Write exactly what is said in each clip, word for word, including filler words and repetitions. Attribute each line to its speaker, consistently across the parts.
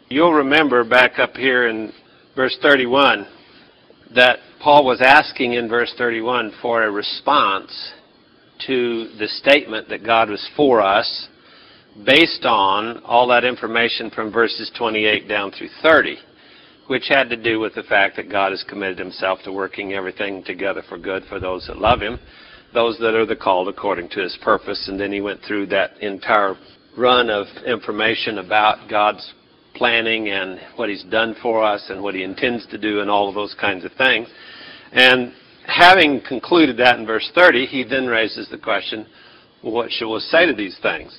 Speaker 1: You'll remember back up here in verse thirty-one that Paul was asking in verse thirty-one for a response to the statement that God was for us based on all that information from verses twenty-eight down through thirty, which had to do with the fact that God has committed himself to working everything together for good for those that love him, those that are the called according to his purpose. And then he went through that entire run of information about God's planning and what he's done for us and what he intends to do and all of those kinds of things. And having concluded that in verse thirty, he then raises the question, well, what shall we say to these things?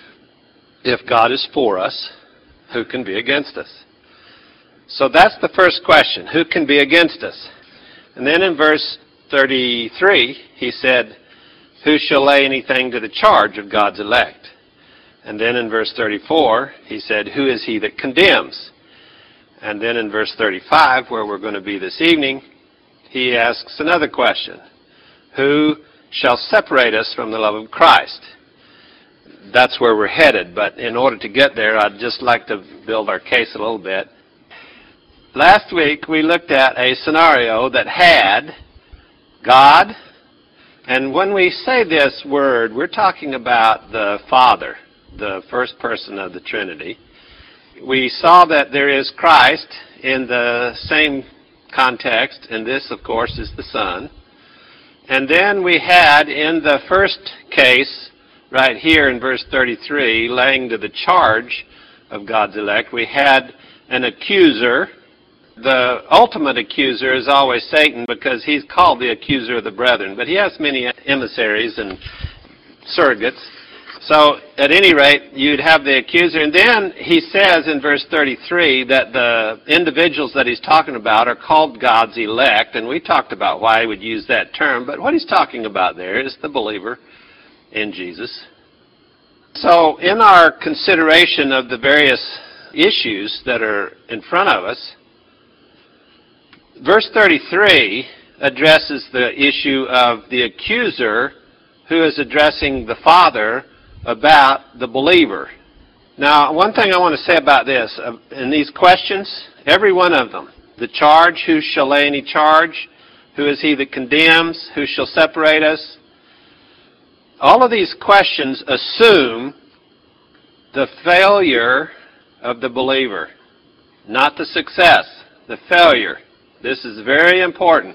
Speaker 1: If God is for us, who can be against us? So that's the first question. Who can be against us? And then in verse thirty-three, he said, who shall lay anything to the charge of God's elect? And then in verse thirty-four, he said, who is he that condemns? And then in verse thirty-five, where we're going to be this evening, he asks another question. Who shall separate us from the love of Christ? That's where we're headed, but in order to get there, I'd just like to build our case a little bit. Last week, we looked at a scenario that had God, and when we say this word, we're talking about the Father, the first person of the Trinity. We saw that there is Christ in the same context, and this, of course, is the Son. And then we had, in the first case, right here in verse thirty-three, laying to the charge of God's elect, we had an accuser. The ultimate accuser is always Satan because he's called the accuser of the brethren. But he has many emissaries and surrogates. So at any rate, you'd have the accuser. And then he says in verse thirty-three that the individuals that he's talking about are called God's elect. And we talked about why he would use that term. But what he's talking about there is the believer in Jesus. So in our consideration of the various issues that are in front of us, verse thirty-three addresses the issue of the accuser who is addressing the Father about the believer. Now, one thing I want to say about this, in these questions, every one of them, the charge, who shall lay any charge? Who is he that condemns? Who shall separate us? All of these questions assume the failure of the believer, not the success, the failure. This is very important.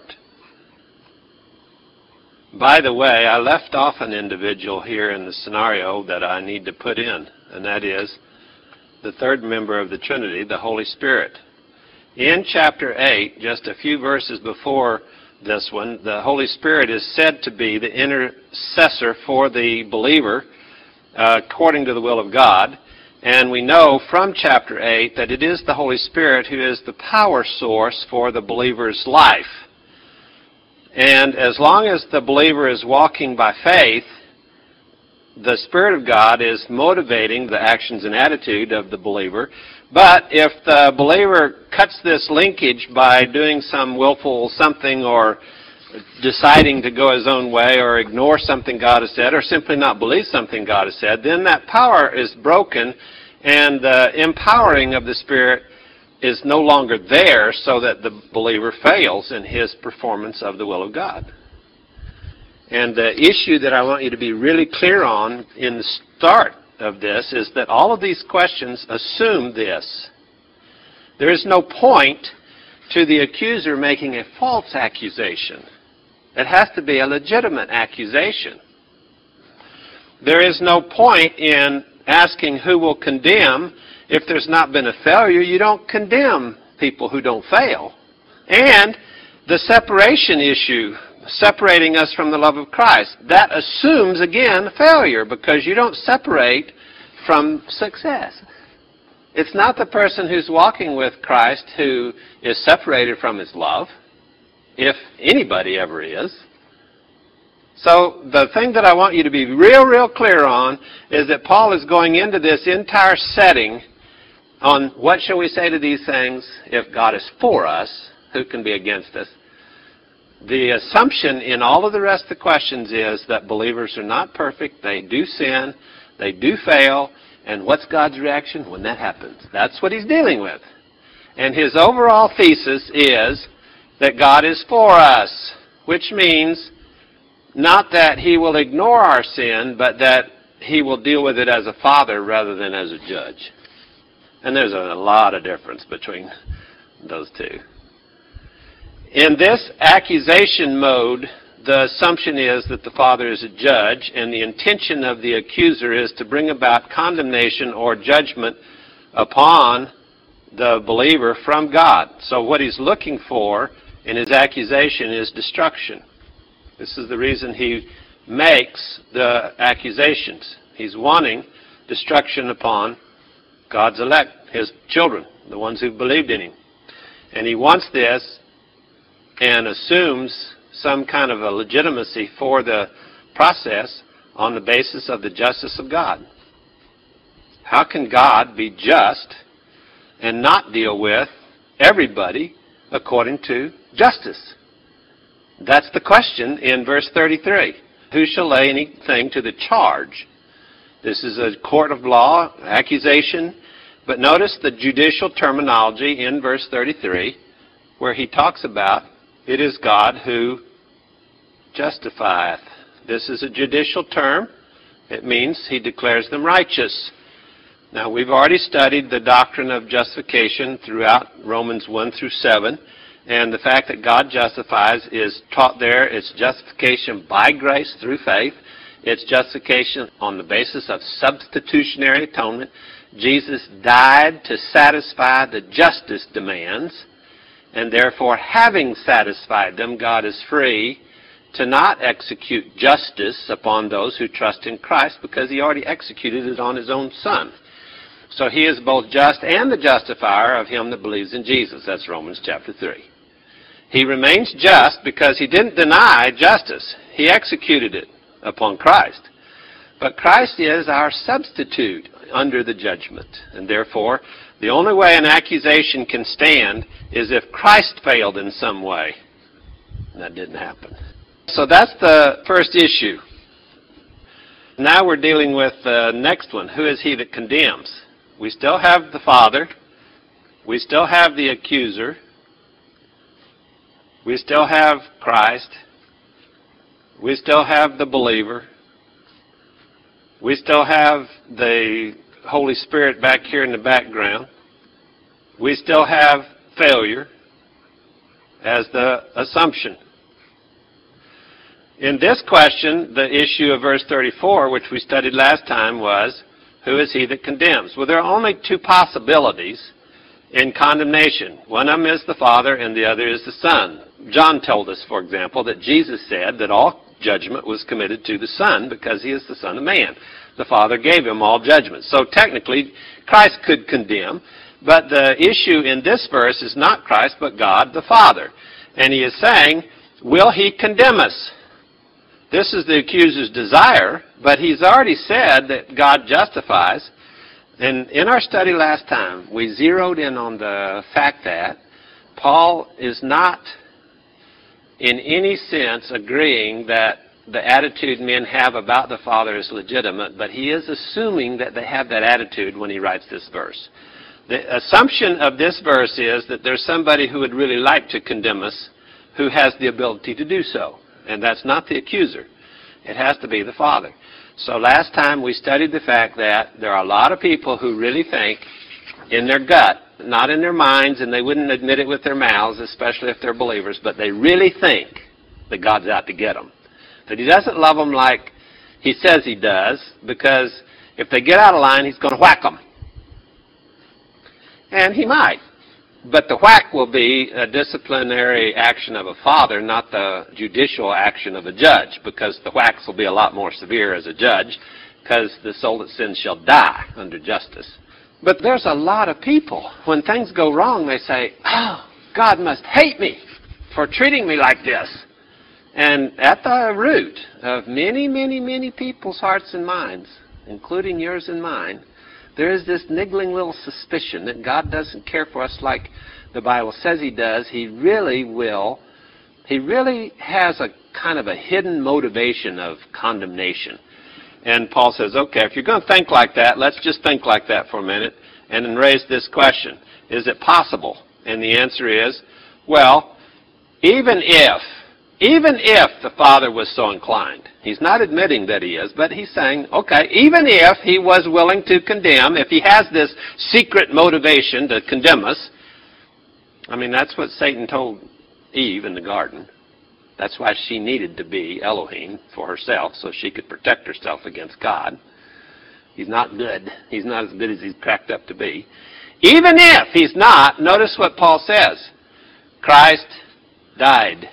Speaker 1: By the way, I left off an individual here in the scenario that I need to put in, and that is the third member of the Trinity, the Holy Spirit. In chapter eight, just a few verses before this one, the Holy Spirit is said to be the intercessor for the believer uh, according to the will of God. And we know from chapter eight that it is the Holy Spirit who is the power source for the believer's life. And as long as the believer is walking by faith, the Spirit of God is motivating the actions and attitude of the believer. But if the believer cuts this linkage by doing some willful something or deciding to go his own way or ignore something God has said or simply not believe something God has said, then that power is broken and the empowering of the Spirit is no longer there so that the believer fails in his performance of the will of God. And the issue that I want you to be really clear on in the start of this is that all of these questions assume this. There is no point to the accuser making a false accusation. It has to be a legitimate accusation. There is no point in asking who will condemn. If there's not been a failure, you don't condemn people who don't fail. And the separation issue, separating us from the love of Christ, that assumes, again, failure because you don't separate from success. It's not the person who's walking with Christ who is separated from his love, if anybody ever is. So the thing that I want you to be real, real clear on is that Paul is going into this entire setting on what shall we say to these things. If God is for us, who can be against us? The assumption in all of the rest of the questions is that believers are not perfect. They do sin. They do fail. And what's God's reaction when that happens? That's what he's dealing with. And his overall thesis is that God is for us, which means not that he will ignore our sin, but that he will deal with it as a father rather than as a judge. And there's a lot of difference between those two. In this accusation mode, the assumption is that the father is a judge, and the intention of the accuser is to bring about condemnation or judgment upon the believer from God. So what he's looking for in his accusation is destruction. This is the reason he makes the accusations. He's wanting destruction upon God's elect, his children, the ones who believed in him. And he wants this and assumes some kind of a legitimacy for the process on the basis of the justice of God. How can God be just and not deal with everybody according to justice? That's the question in verse thirty-three. Who shall lay anything to the charge? This is a court of law, accusation. But notice the judicial terminology in verse thirty-three, where he talks about it is God who justifieth. This is a judicial term. It means he declares them righteous. Now, we've already studied the doctrine of justification throughout Romans one through seven. And the fact that God justifies is taught there. It's justification by grace through faith. It's justification on the basis of substitutionary atonement. Jesus died to satisfy the justice demands. And therefore, having satisfied them, God is free to not execute justice upon those who trust in Christ because he already executed it on his own Son. So he is both just and the justifier of him that believes in Jesus. That's Romans chapter three. He remains just because he didn't deny justice. He executed it upon Christ. But Christ is our substitute under the judgment. And therefore, the only way an accusation can stand is if Christ failed in some way. And that didn't happen. So that's the first issue. Now we're dealing with the next one. Who is he that condemns? We still have the Father. We still have the accuser. We still have Christ. We still have the believer. We still have the Holy Spirit back here in the background. We still have failure as the assumption. In this question, the issue of verse thirty-four, which we studied last time, was, who is he that condemns? Well, there are only two possibilities in condemnation. One of them is the Father and the other is the Son. John told us, for example, that Jesus said that all judgment was committed to the Son because he is the Son of Man. The Father gave him all judgment. So technically, Christ could condemn, but the issue in this verse is not Christ, but God the Father. And he is saying, will he condemn us? This is the accuser's desire, but he's already said that God justifies. And in our study last time, we zeroed in on the fact that Paul is not in any sense agreeing that the attitude men have about the Father is legitimate, but he is assuming that they have that attitude when he writes this verse. The assumption of this verse is that there's somebody who would really like to condemn us who has the ability to do so. And that's not the accuser. It has to be the Father. So last time we studied the fact that there are a lot of people who really think in their gut, not in their minds, and they wouldn't admit it with their mouths, especially if they're believers, but they really think that God's out to get them. That he doesn't love them like he says he does, because if they get out of line, he's going to whack them. And he might. But the whack will be a disciplinary action of a father, not the judicial action of a judge, because the whacks will be a lot more severe as a judge, because the soul that sins shall die under justice. But there's a lot of people, when things go wrong, they say, oh, God must hate me for treating me like this. And at the root of many, many, many people's hearts and minds, including yours and mine, there is this niggling little suspicion that God doesn't care for us like the Bible says he does. He really will. He really has a kind of a hidden motivation of condemnation. And Paul says, okay, if you're going to think like that, let's just think like that for a minute and then raise this question. Is it possible? And the answer is, well, even if, even if the Father was so inclined, he's not admitting that he is, but he's saying, okay, even if he was willing to condemn, if he has this secret motivation to condemn us, I mean, that's what Satan told Eve in the garden. That's why she needed to be Elohim for herself, so she could protect herself against God. He's not good. He's not as good as he's cracked up to be. Even if he's not, notice what Paul says. Christ died.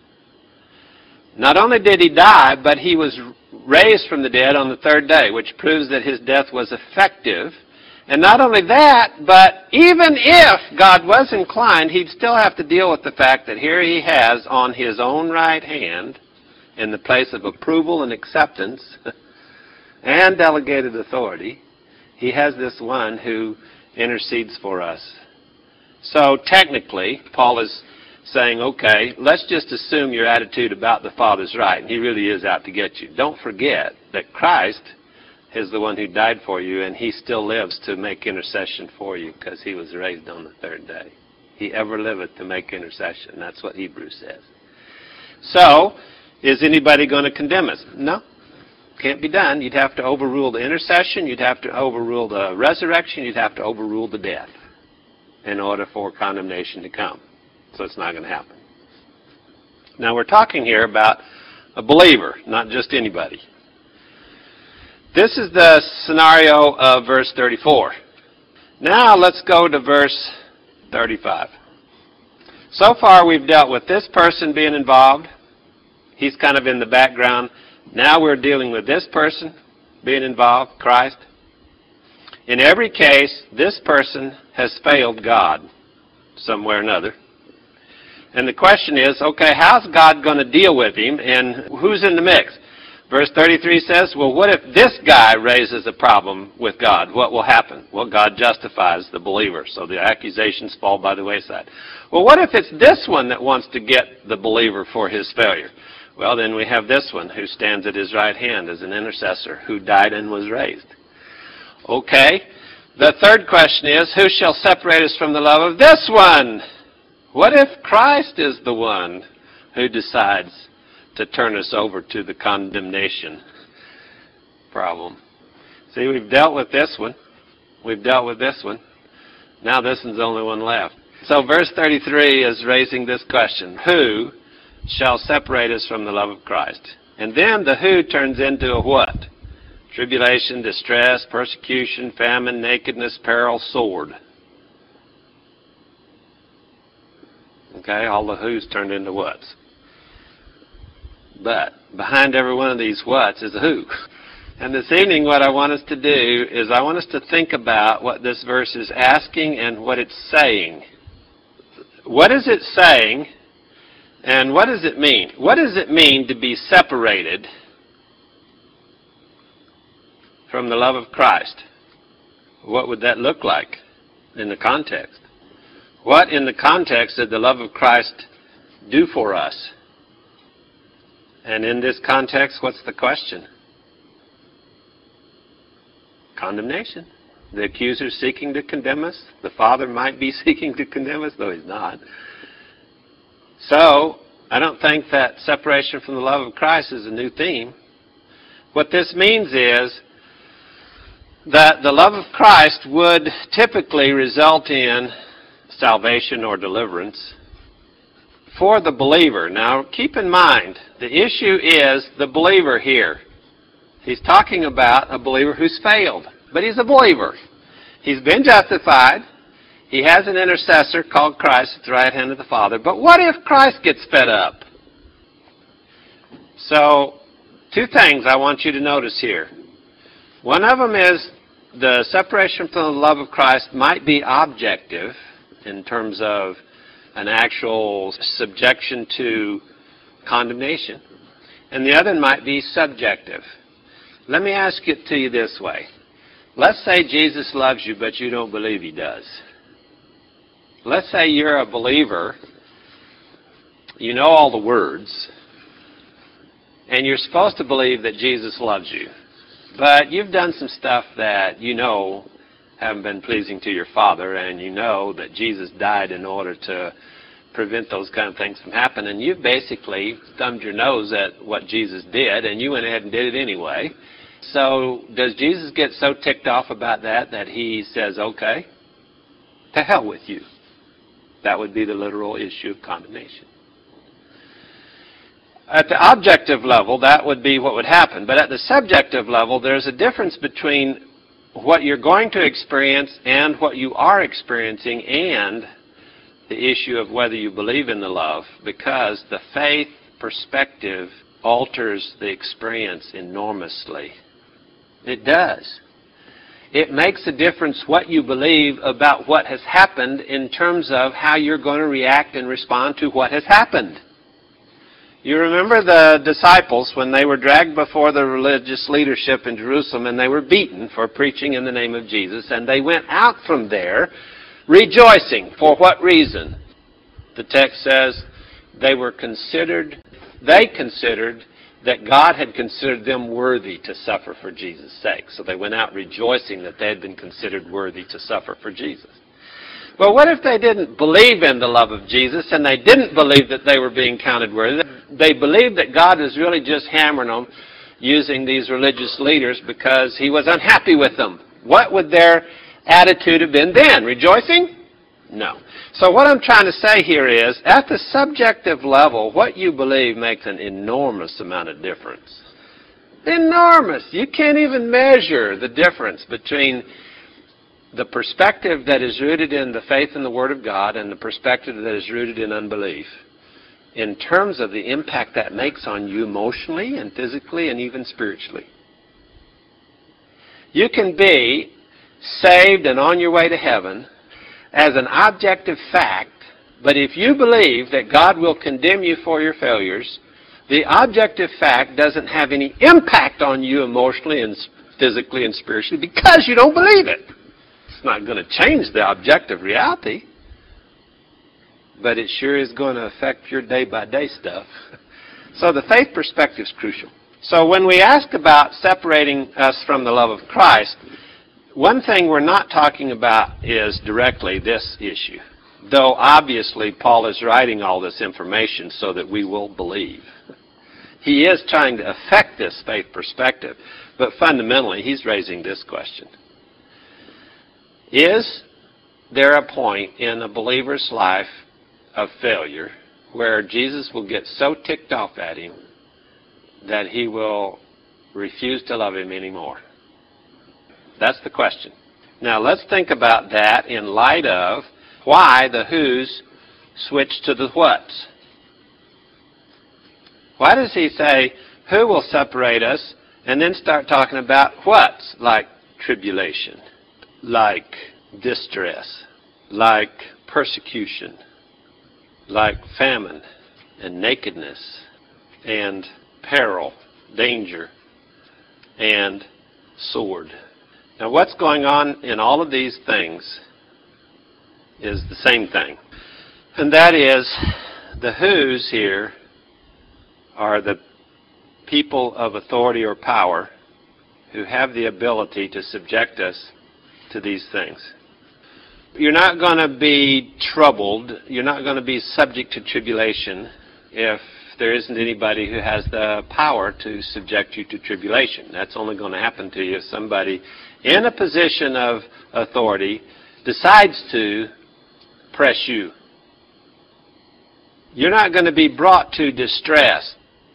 Speaker 1: Not only did he die, but he was raised from the dead on the third day, which proves that his death was effective. And not only that, but even if God was inclined, he'd still have to deal with the fact that here he has on his own right hand, in the place of approval and acceptance and delegated authority, he has this one who intercedes for us. So technically, Paul is saying, okay, let's just assume your attitude about the Father's right, and he really is out to get you. Don't forget that Christ is the one who died for you, and he still lives to make intercession for you because he was raised on the third day. He ever liveth to make intercession. That's what Hebrews says. So, is anybody going to condemn us? No. Can't be done. You'd have to overrule the intercession. You'd have to overrule the resurrection. You'd have to overrule the death in order for condemnation to come. So it's not going to happen. Now we're talking here about a believer, not just anybody. This is the scenario of verse thirty-four. Now let's go to verse thirty-five. So far we've dealt with this person being involved. He's kind of in the background. Now we're dealing with this person being involved, Christ. In every case, this person has failed God some way or another. And the question is, okay, how's God going to deal with him, and who's in the mix? Verse thirty-three says, well, what if this guy raises a problem with God? What will happen? Well, God justifies the believer, so the accusations fall by the wayside. Well, what if it's this one that wants to get the believer for his failure? Well, then we have this one who stands at his right hand as an intercessor who died and was raised. Okay, the third question is, who shall separate us from the love of this one? What if Christ is the one who decides to turn us over to the condemnation problem? See, we've dealt with this one. We've dealt with this one. Now this one's the only one left. So verse thirty-three is raising this question. Who shall separate us from the love of Christ? And then the who turns into a what? Tribulation, distress, persecution, famine, nakedness, peril, sword. Okay, all the who's turned into whats. But behind every one of these whats is a who. And this evening what I want us to do is I want us to think about what this verse is asking and what it's saying. What is it saying and what does it mean? What does it mean to be separated from the love of Christ? What would that look like in the context? What in the context did the love of Christ do for us? And in this context, what's the question? Condemnation. The accuser seeking to condemn us. The Father might be seeking to condemn us, though he's not. So, I don't think that separation from the love of Christ is a new theme. What this means is that the love of Christ would typically result in salvation or deliverance for the believer. Now, keep in mind, the issue is the believer here. He's talking about a believer who's failed, but he's a believer. He's been justified. He has an intercessor called Christ at the right hand of the Father. But what if Christ gets fed up? So, two things I want you to notice here. One of them is the separation from the love of Christ might be objective in terms of an actual subjection to condemnation. And the other might be subjective. Let me ask it to you this way. Let's say Jesus loves you, but you don't believe he does. Let's say you're a believer, you know all the words, and you're supposed to believe that Jesus loves you. but you've done some stuff that you know haven't been pleasing to your Father, and you know that Jesus died in order to prevent those kind of things from happening. And you've basically thumbed your nose at what Jesus did, and you went ahead and did it anyway. So does Jesus get so ticked off about that that he says, okay, to hell with you? That would be the literal issue of condemnation. At the objective level, that would be what would happen. But at the subjective level, there's a difference between what you're going to experience and what you are experiencing, and the issue of whether you believe in the love, because the faith perspective alters the experience enormously. It does. It makes a difference what you believe about what has happened in terms of how you're going to react and respond to what has happened. You remember the disciples when they were dragged before the religious leadership in Jerusalem and they were beaten for preaching in the name of Jesus, and they went out from there rejoicing. For what reason? The text says they were considered, they considered that God had considered them worthy to suffer for Jesus' sake. So they went out rejoicing that they had been considered worthy to suffer for Jesus. Well, what if they didn't believe in the love of Jesus, and they didn't believe that they were being counted worthy? They believed that God was really just hammering them using these religious leaders because he was unhappy with them. What would their attitude have been then? Rejoicing? No. So what I'm trying to say here is, at the subjective level, what you believe makes an enormous amount of difference. Enormous. You can't even measure the difference between the perspective that is rooted in the faith in the Word of God and the perspective that is rooted in unbelief, in terms of the impact that makes on you emotionally and physically and even spiritually. You can be saved and on your way to heaven as an objective fact, but if you believe that God will condemn you for your failures, the objective fact doesn't have any impact on you emotionally and physically and spiritually because you don't believe it. It's not going to change the objective reality, but it sure is going to affect your day-by-day stuff. So the faith perspective is crucial. So when we ask about separating us from the love of Christ, one thing we're not talking about is directly this issue, though obviously Paul is writing all this information so that we will believe. He is trying to affect this faith perspective, but fundamentally he's raising this question. Is there a point in a believer's life of failure where Jesus will get so ticked off at him that he will refuse to love him anymore? That's the question. Now let's think about that in light of why the who's switched to the what's. Why does he say, who will separate us, and then start talking about what's, like tribulation, like distress, like persecution, like famine and nakedness and peril, danger, and sword. Now what's going on in all of these things is the same thing. And that is, the who's here are the people of authority or power who have the ability to subject us to these things. You're not going to be troubled, you're not going to be subject to tribulation if there isn't anybody who has the power to subject you to tribulation. That's only going to happen to you if somebody in a position of authority decides to press you. You're not going to be brought to distress.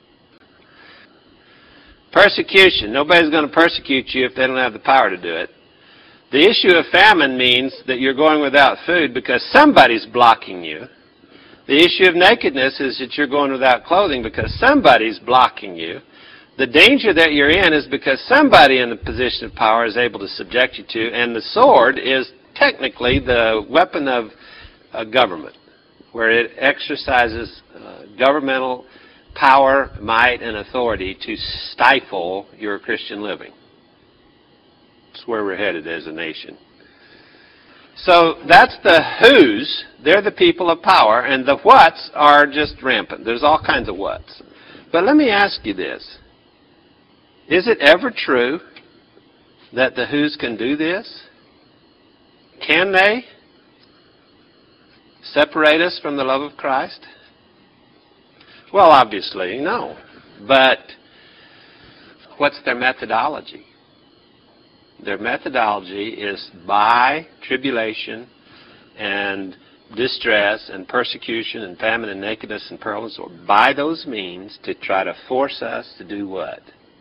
Speaker 1: Persecution. Nobody's going to persecute you if they don't have the power to do it. The issue of famine means that you're going without food because somebody's blocking you. The issue of nakedness is that you're going without clothing because somebody's blocking you. The danger that you're in is because somebody in the position of power is able to subject you to, and the sword is technically the weapon of a government, where it exercises uh, governmental power, might, and authority to stifle your Christian living. That's where we're headed as a nation. So that's the who's. They're the people of power, and the what's are just rampant. There's all kinds of what's. But let me ask you this. Is it ever true that the who's can do this? Can they separate us from the love of Christ? Well, obviously, no. But what's their methodology? Their methodology is by tribulation and distress and persecution and famine and nakedness and peril and sword. By those means to try to force us to do what?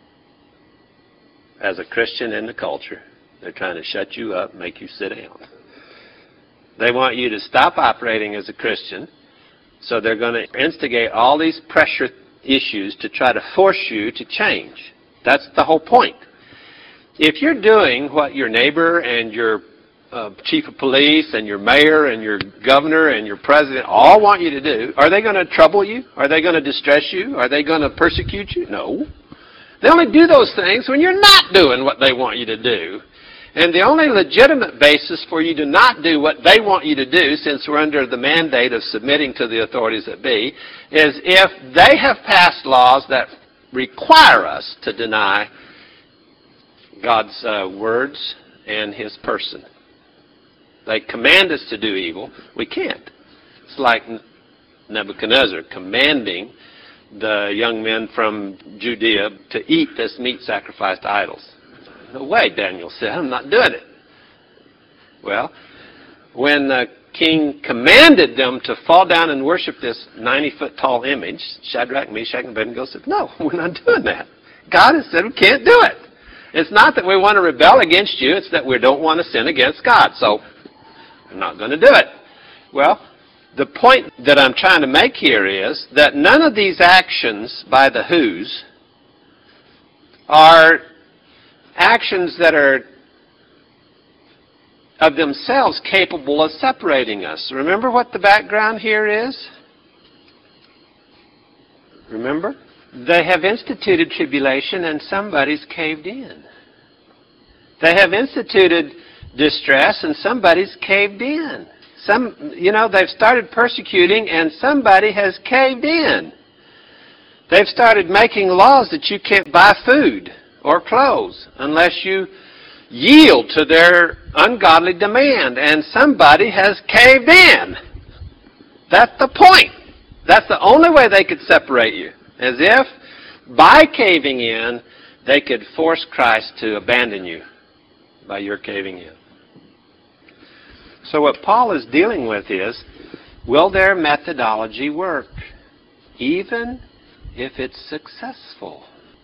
Speaker 1: As a Christian in the culture, they're trying to shut you up, make you sit down. They want you to stop operating as a Christian, so they're going to instigate all these pressure issues to try to force you to change. That's the whole point. If you're doing what your neighbor and your uh, chief of police and your mayor and your governor and your president all want you to do, are they going to trouble you? Are they going to distress you? Are they going to persecute you? No. They only do those things when you're not doing what they want you to do. And the only legitimate basis for you to not do what they want you to do, since we're under the mandate of submitting to the authorities that be, is if they have passed laws that require us to deny God's uh, words and His person. They command us to do evil. We can't. It's like Nebuchadnezzar commanding the young men from Judea to eat this meat sacrificed to idols. No way, Daniel said, I'm not doing it. Well, when the king commanded them to fall down and worship this ninety-foot tall image, Shadrach, Meshach, and Abednego said, no, we're not doing that. God has said we can't do it. It's not that we want to rebel against you, it's that we don't want to sin against God. So, I'm not going to do it. Well, the point that I'm trying to make here is that none of these actions by the who's are actions that are of themselves capable of separating us. Remember what the background here is? Remember? They have instituted tribulation and somebody's caved in. They have instituted distress and somebody's caved in. Some, you know, they've started persecuting and somebody has caved in. They've started making laws that you can't buy food or clothes unless you yield to their ungodly demand, and somebody has caved in. That's the point. That's the only way they could separate you. As if by caving in, they could force Christ to abandon you by your caving in. So what Paul is dealing with is, will their methodology work, even if it's successful?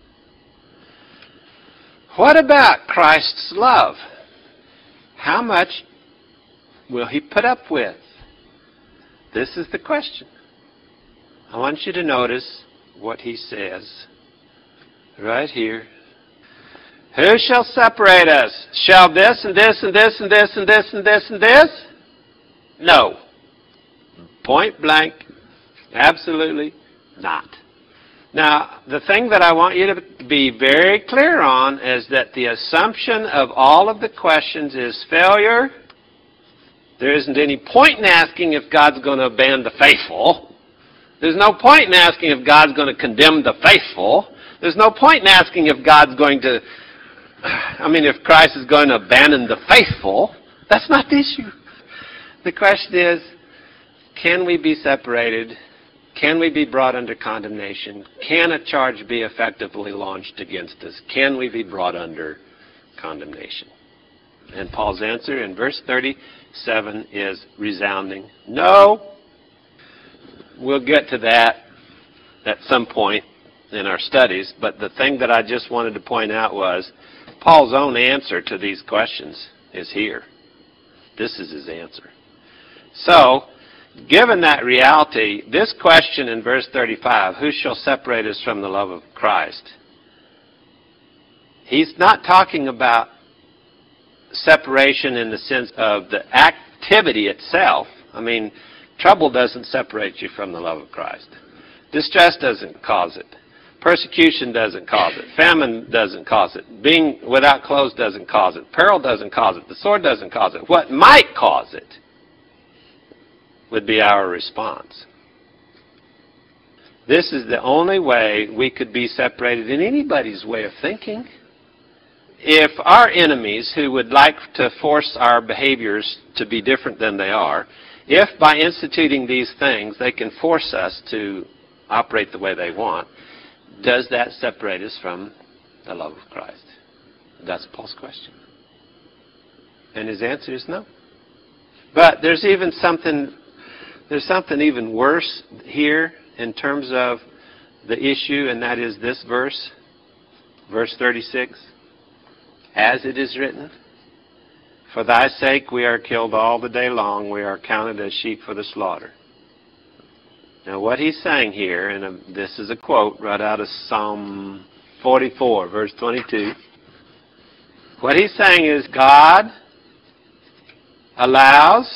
Speaker 1: What about Christ's love? How much will He put up with? This is the question. I want you to notice what he says right here. Who shall separate us? Shall this and this and this and this and this and this and this? No. Point blank. Absolutely not. Now, the thing that I want you to be very clear on is that the assumption of all of the questions is failure. There isn't any point in asking if God's going to abandon the faithful. There's no point in asking if God's going to condemn the faithful. There's no point in asking if God's going to, I mean, if Christ is going to abandon the faithful. That's not the issue. The question is, can we be separated? Can we be brought under condemnation? Can a charge be effectively launched against us? Can we be brought under condemnation? And Paul's answer in verse thirty-seven is resounding no. We'll get to that at some point in our studies, but the thing that I just wanted to point out was Paul's own answer to these questions is here. This is his answer. So, given that reality, this question in verse thirty-five, who shall separate us from the love of Christ? He's not talking about separation in the sense of the activity itself. I mean, trouble doesn't separate you from the love of Christ. Distress doesn't cause it. Persecution doesn't cause it. Famine doesn't cause it. Being without clothes doesn't cause it. Peril doesn't cause it. The sword doesn't cause it. What might cause it would be our response. This is the only way we could be separated in anybody's way of thinking, if our enemies who would like to force our behaviors to be different than they are, if by instituting these things they can force us to operate the way they want, does that separate us from the love of Christ? That's Paul's question. And his answer is no. But there's even something, there's something even worse here in terms of the issue, and that is this verse, verse thirty-six. As it is written, for thy sake we are killed all the day long, we are counted as sheep for the slaughter. Now what he's saying here, and a, this is a quote right out of Psalm forty-four, verse twenty-two. What he's saying is God allows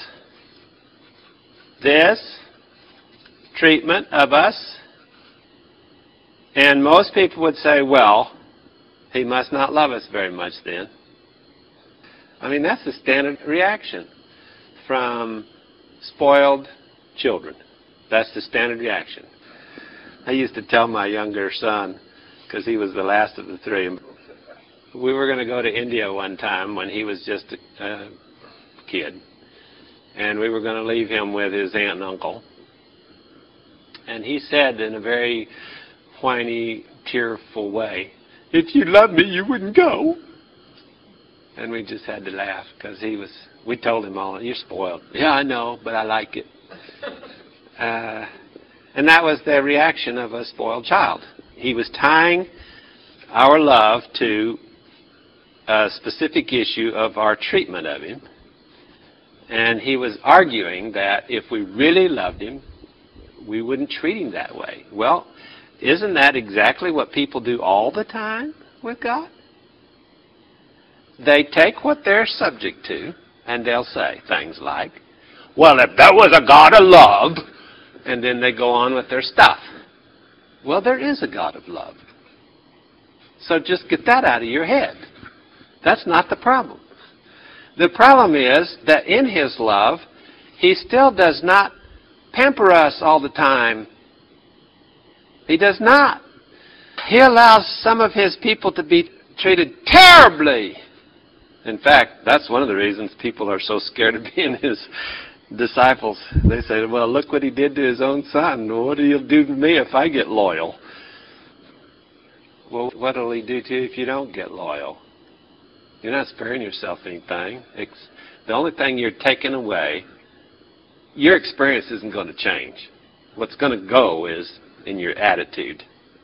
Speaker 1: this treatment of us, and most people would say, well, he must not love us very much then. I mean, that's the standard reaction from spoiled children. That's the standard reaction. I used to tell my younger son, because he was the last of the three, we were going to go to India one time when he was just a uh, kid. And we were going to leave him with his aunt and uncle. And he said in a very whiny, tearful way, if you loved me, you wouldn't go. And we just had to laugh because he was, we told him all, you're spoiled. Yeah, I know, but I like it. Uh, and that was the reaction of a spoiled child. He was tying our love to a specific issue of our treatment of him. And he was arguing that if we really loved him, we wouldn't treat him that way. Well, isn't that exactly what people do all the time with God? They take what they're subject to, and they'll say things like, well, if there was a God of love, and then they go on with their stuff. Well, there is a God of love. So just get that out of your head. That's not the problem. The problem is that in his love, he still does not pamper us all the time. He does not. He allows some of his people to be treated terribly. In fact, that's one of the reasons people are so scared of being his disciples. They say, well, look what he did to his own son. What will he do to me if I get loyal? Well, what will he do to you if you don't get loyal? You're not sparing yourself anything. It's the only thing you're taking away, your experience isn't going to change. What's going to go is in your attitude.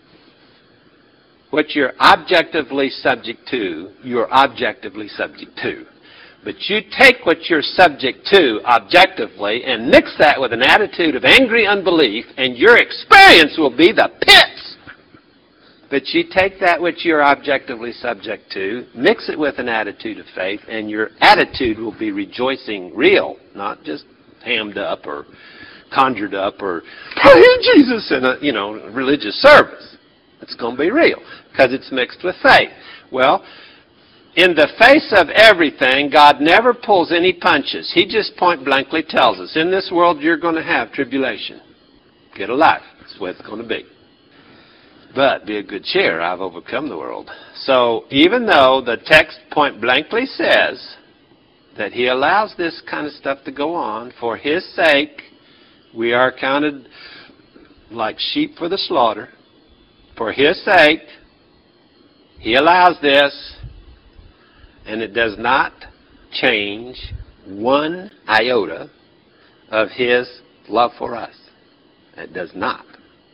Speaker 1: What you're objectively subject to, you're objectively subject to. But you take what you're subject to objectively and mix that with an attitude of angry unbelief, and your experience will be the pits. But you take that which you're objectively subject to, mix it with an attitude of faith, and your attitude will be rejoicing real, not just hammed up or conjured up or praise Jesus in a, you know, religious service. It's going to be real because it's mixed with faith. Well, in the face of everything, God never pulls any punches. He just point blankly tells us, in this world you're going to have tribulation. Get a life. That's what it's going to be. But be of good cheer, I've overcome the world. So even though the text point blankly says that he allows this kind of stuff to go on, for his sake we are counted like sheep for the slaughter. For his sake, he allows this, and it does not change one iota of his love for us. It does not.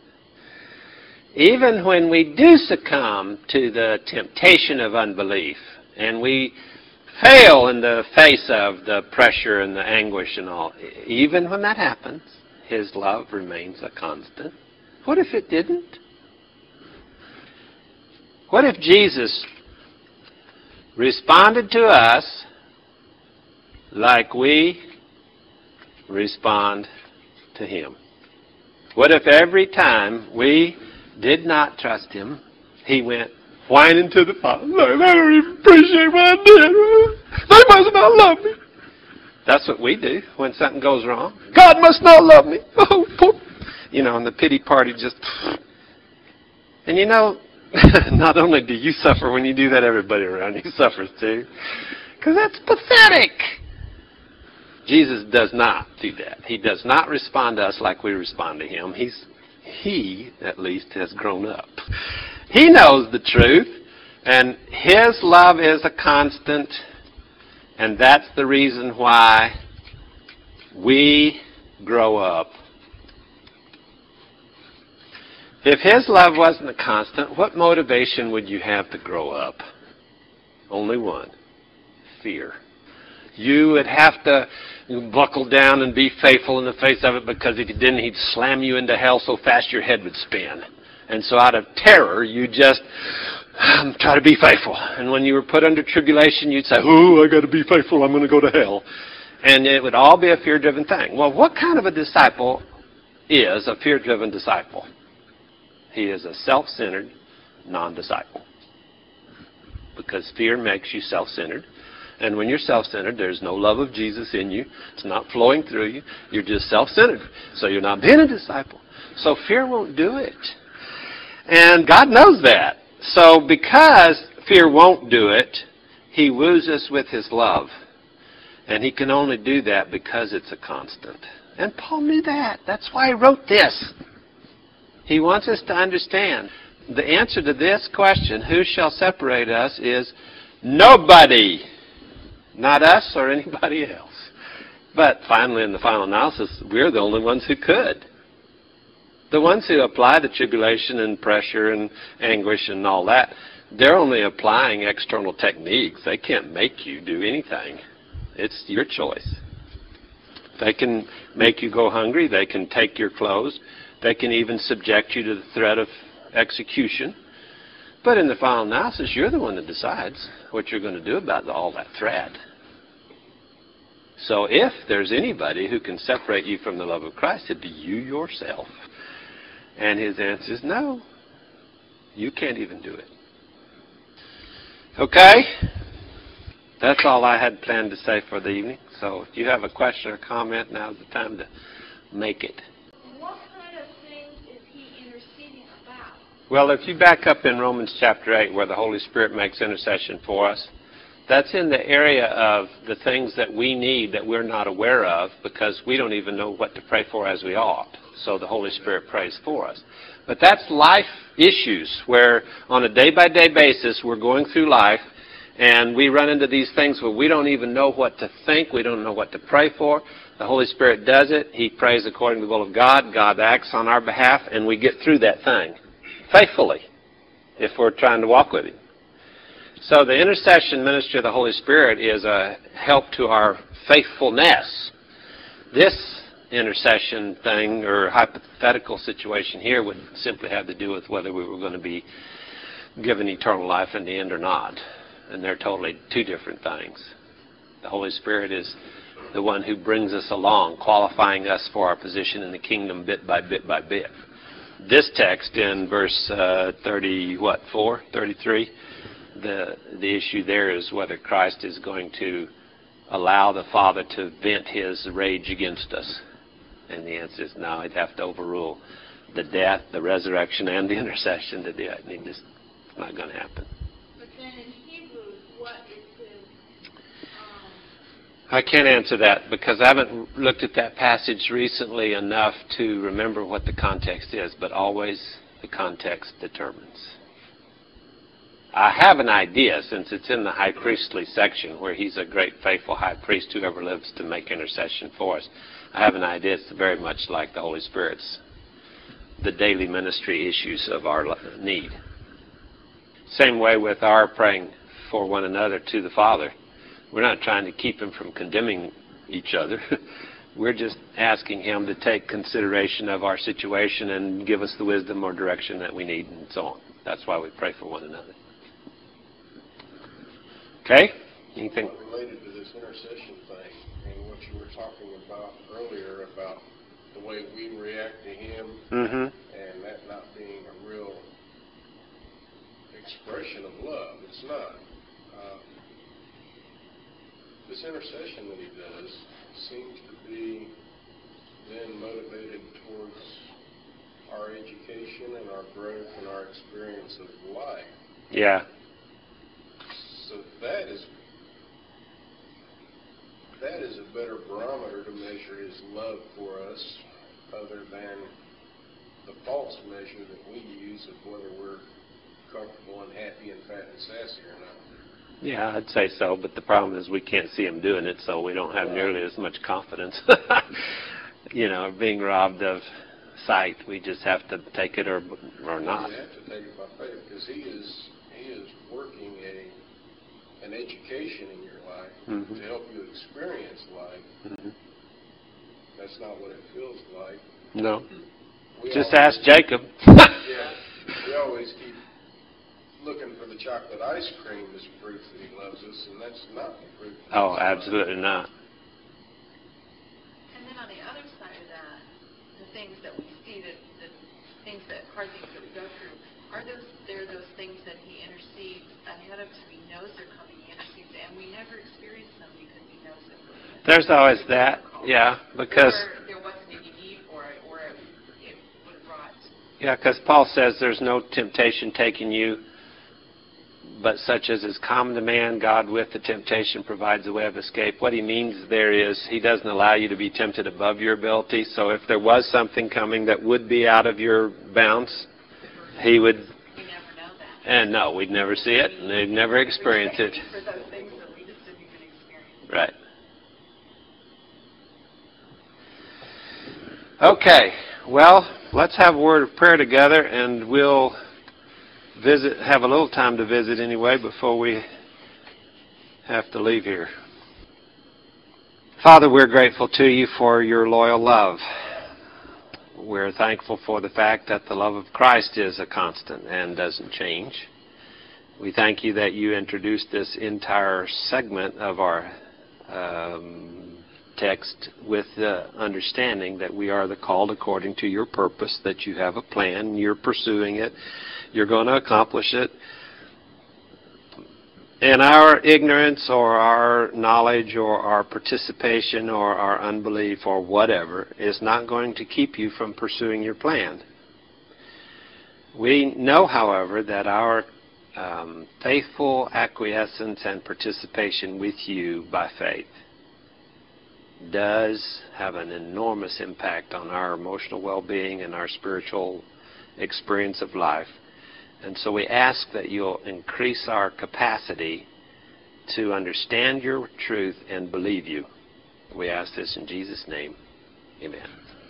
Speaker 1: Even when we do succumb to the temptation of unbelief, and we fail in the face of the pressure and the anguish and all, even when that happens, his love remains a constant. What if it didn't? What if Jesus responded to us like we respond to him? What if every time we did not trust him, he went whining to the Father, Lord, I don't even appreciate what I did. They must not love me. That's what we do when something goes wrong. God must not love me. Oh, poor. You know, and the pity party just... And you know, Not only do you suffer when you do that, everybody around you suffers too. Because that's pathetic. Jesus does not do that. He does not respond to us like we respond to him. He's, he, at least, has grown up. He knows the truth, and his love is a constant, and that's the reason why we grow up. If his love wasn't a constant, what motivation would you have to grow up? Only one. Fear. You would have to buckle down and be faithful in the face of it, because if you didn't, he'd slam you into hell so fast your head would spin. And so out of terror, you just um, try to be faithful. And when you were put under tribulation, you'd say, oh, I got to be faithful, I'm going to go to hell. And it would all be a fear-driven thing. Well, what kind of a disciple is a fear-driven disciple? He is a self-centered non-disciple. Because fear makes you self-centered. And when you're self-centered, there's no love of Jesus in you. It's not flowing through you. You're just self-centered. So you're not being a disciple. So fear won't do it. And God knows that. So because fear won't do it, he woos us with his love. And he can only do that because it's a constant. And Paul knew that. That's why he wrote this. He wants us to understand the answer to this question, who shall separate us, is nobody. Not us or anybody else. But finally, in the final analysis, we're the only ones who could. The ones who apply the tribulation and pressure and anguish and all that, they're only applying external techniques. They can't make you do anything. It's your choice. They can make you go hungry. They can take your clothes. They can even subject you to the threat of execution. But in the final analysis, you're the one that decides what you're going to do about all that threat. So if there's anybody who can separate you from the love of Christ, it'd be you yourself. And his answer is no. You can't even do it. Okay? That's all I had planned to say for the evening. So if you have a question or comment, now's the time to make it.
Speaker 2: What kind of things is he interceding about?
Speaker 1: Well, if you back up in Romans chapter eight, where the Holy Spirit makes intercession for us, that's in the area of the things that we need that we're not aware of, because we don't even know what to pray for as we ought. So the Holy Spirit prays for us. But that's life issues, where on a day-by-day basis we're going through life, and we run into these things where we don't even know what to think, we don't know what to pray for. The Holy Spirit does it. He prays according to the will of God. God acts on our behalf, and we get through that thing faithfully if we're trying to walk with him. So the intercession ministry of the Holy Spirit is a help to our faithfulness. This intercession thing or hypothetical situation here would simply have to do with whether we were going to be given eternal life in the end or not. And they're totally two different things. The Holy Spirit is the one who brings us along, qualifying us for our position in the kingdom bit by bit by bit. This text in verse uh, thirty, what, four, thirty-three, the the issue there is whether Christ is going to allow the Father to vent his rage against us. And the answer is no. He'd have to overrule the death, the resurrection, and the intercession to do it. And it's not going to happen.
Speaker 2: But then in Hebrews, what is his... Um...
Speaker 1: I can't answer that because I haven't looked at that passage recently enough to remember what the context is, but always the context determines. I have an idea, since it's in the high priestly section, where he's a great faithful high priest who ever lives to make intercession for us. I have an idea it's very much like the Holy Spirit's, the daily ministry issues of our need. Same way with our praying for one another to the Father. We're not trying to keep him from condemning each other. We're just asking him to take consideration of our situation and give us the wisdom or direction that we need and so on. That's why we pray for one another. Okay? Anything?
Speaker 3: Related to this intercession thing and what you were talking about earlier about the way we react to him
Speaker 1: Mm-hmm.
Speaker 3: and that not being a real expression of love. It's not. Uh, this intercession that he does seems to be then motivated towards our education and our growth and our experience of life.
Speaker 1: Yeah.
Speaker 3: So that is that is a better barometer to measure his love for us, other than the false measure that we use of whether we're comfortable and happy and fat and sassy or not.
Speaker 1: Yeah, I'd say so, but the problem is we can't see him doing it, so we don't have nearly as much confidence. You know, being robbed of sight, we just have to take it or or not.
Speaker 3: You have to take it by faith, because he is he is working a an education in your life
Speaker 1: mm-hmm.
Speaker 3: to help you experience life.
Speaker 1: Mm-hmm.
Speaker 3: That's not what it feels like.
Speaker 1: No.
Speaker 3: We
Speaker 1: just
Speaker 3: always,
Speaker 1: ask Jacob.
Speaker 3: Yeah, we always keep looking for the chocolate ice cream as proof that he loves us, and that's not the proof.
Speaker 1: Oh, absolutely not.
Speaker 4: And then on the other side of that, the things that we see, that the things that hard things that we go through, are those there those things that he intercedes ahead of time? He knows they're coming, he intercedes, and we never experience them because he knows them.
Speaker 1: There's always that, yeah, because
Speaker 4: or there wasn't any need for it, or it, it would have brought.
Speaker 1: Yeah, because Paul says there's no temptation taking you, but such as is common to man, God with the temptation provides a way of escape. What he means there is he doesn't allow you to be tempted above your ability. So if there was something coming that would be out of your bounds, he would.
Speaker 4: We never know that.
Speaker 1: And no, we'd never see it, and they'd never experience it.
Speaker 4: For those things that we just didn't even experience.
Speaker 1: Right. Okay. Well, let's have a word of prayer together, and we'll visit, have a little time to visit anyway before we have to leave here. Father, we're grateful to you for your loyal love. We're thankful for the fact that the love of Christ is a constant and doesn't change. We thank you that you introduced this entire segment of our um, text with the understanding that we are the called according to your purpose, that you have a plan, you're pursuing it, you're going to accomplish it. And our ignorance or our knowledge or our participation or our unbelief or whatever is not going to keep you from pursuing your plan. We know, however, that our um, faithful acquiescence and participation with you by faith does have an enormous impact on our emotional well-being and our spiritual experience of life. And so we ask that you'll increase our capacity to understand your truth and believe you. We ask this in Jesus' name. Amen.